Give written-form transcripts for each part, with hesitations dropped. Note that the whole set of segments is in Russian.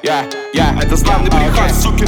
Это славный приход, суки.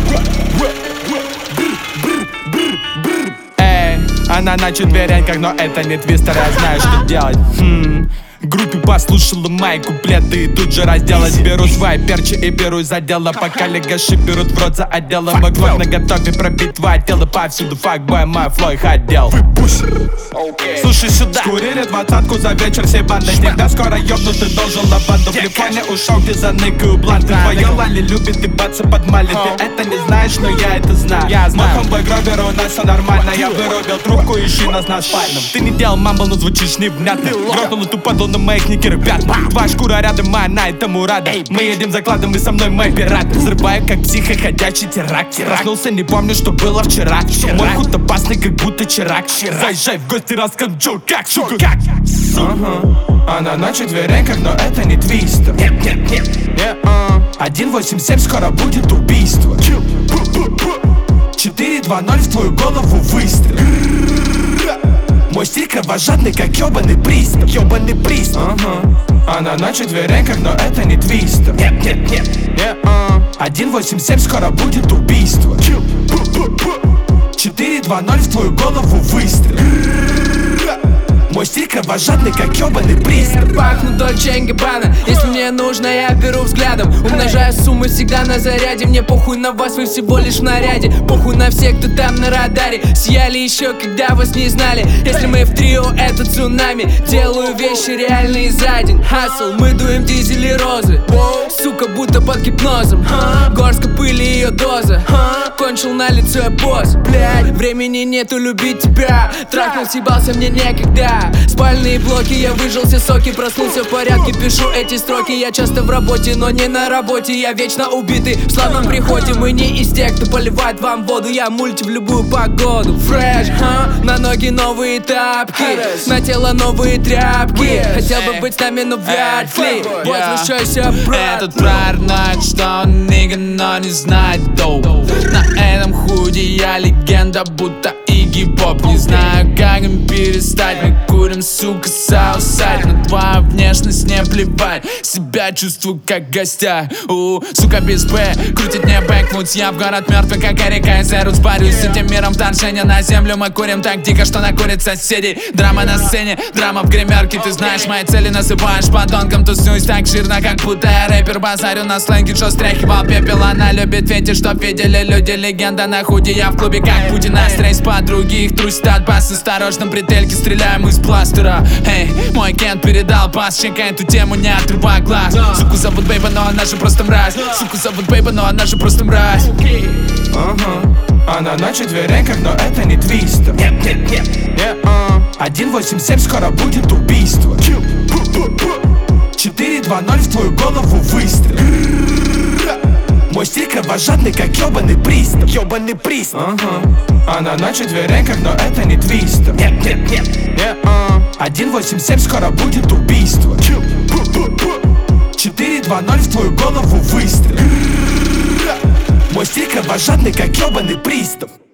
Эй, она на четвереньках, но это не твистер, я знаю, что делать. Группе послушала мои куплеты и тут же разделать. Беру свои перчи и берусь за дело, пока легаши берут в рот за отделом. Мой глок наготове пробить твое тело повсюду. Факбой, мой флой их отдел. Слушай сюда. Скурили 20-ку за вечер всей бандой. Тебя скоро ёбнут, ты должен лаванду. В телефоне ушел, где заныкаю бланты. Твоя лали любит ебаться под мали. Ты это не знаешь, но я это знаю. Махом Бэкгровер, у нас все нормально. Я вырубил трубку, ищи нас на спальном. Ты не делал мамбл, но звучишь невнятно. Грохнул эту падлу на моих никерах пятна. Твоя шкура рядом, моя на этому рада. Мы едем закладом, и со мной мой пират. Взрываю как психо, ходячий теракт. Проснулся, не помню, что было вчера. Мой худ опасный, как будто чирак. Заезжай в гости, расскажу, как, сука, как. Она на четвереньках, но это не твистер. Нет. 187 скоро будет убийство. 4-2-0 в твою голову выстрел. Мой стиль кровожадный, как ёбаный пристав. Ёбаный пристав. Она на четвереньках, но это не твистер. Нет. 187 скоро будет убийство. 4-2-0 в твою голову выстрел. Мой стиль кровожадный, как ёбаный пристав. Пахну Дольче энд Габбана. Если мне нужно, я беру взглядом. Умножаю суммы всегда на заряде. Мне похуй на вас, вы всего лишь в наряде. Похуй на всех, кто там на радаре. Сияли еще, когда вас не знали. Если мы в трио, это цунами. Делаю вещи реальные за день. Хасл, мы дуем дизели розы. Сука, будто под гипнозом. Горстка пыли, ее доза. Кончил на лице босс. Блядь, времени нету любить тебя. Трахнул, съебался, мне некогда. Спальные блоки, я выжил все соки. Проснулся в порядке, пишу эти строки. Я часто в работе, но не на работе. Я вечно убитый в славном приходе. Мы не из тех, кто поливает вам воду. Я мульти в любую погоду. Фреш, на ноги новые тапки, на тело новые тряпки. Хотел бы быть с нами, но вряд ли. Возвращайся, брат. Этот параноид, что он нига, но не знает доп. На этом худе я легенда, будто Игги Поп. Не знаю, как им перестать. Мы курим, сука, саусайд. На твою внешность не плевать. Себя чувствую как гостя. Сука, без Б, крутит мне бэкфут. Я в город мертвый, как река, из Эрус. Борюсь с этим миром, вторжение на землю. Мы курим так дико, что накурит соседей. Драма на сцене, драма в гримерке. Ты знаешь мои цели, насыпаешь подонком. Тусуюсь так жирно, как будто я рэпер. Базарю на сленге, что стряхивал пепел. Она любит фетиш, что видели люди. Легенда на худе, я в клубе, как Путин. Стрейс подруги, их трусит от бас. Осторожно, бретельки, стреляем из бластера. Эй, мой Кент передал пас. Чекай эту тему, не отрубай глаз. Суку зовут Бейба, но она же просто мразь. Суку зовут Бейба, но она же просто мразь. Она на четвереньках, но это не твистер. Нет. 187 скоро будет убийство. 4-2-0 в твою голову выстрел. Мой стиль кровожадный, как ёбаный пристав. Ёбаный пристав. Она на четвереньках, но это не твистер. Нет. 187 скоро будет убийство. 4-2-0 в твою голову выстрел. Мой стиль кровожадный, как ёбаный пристав.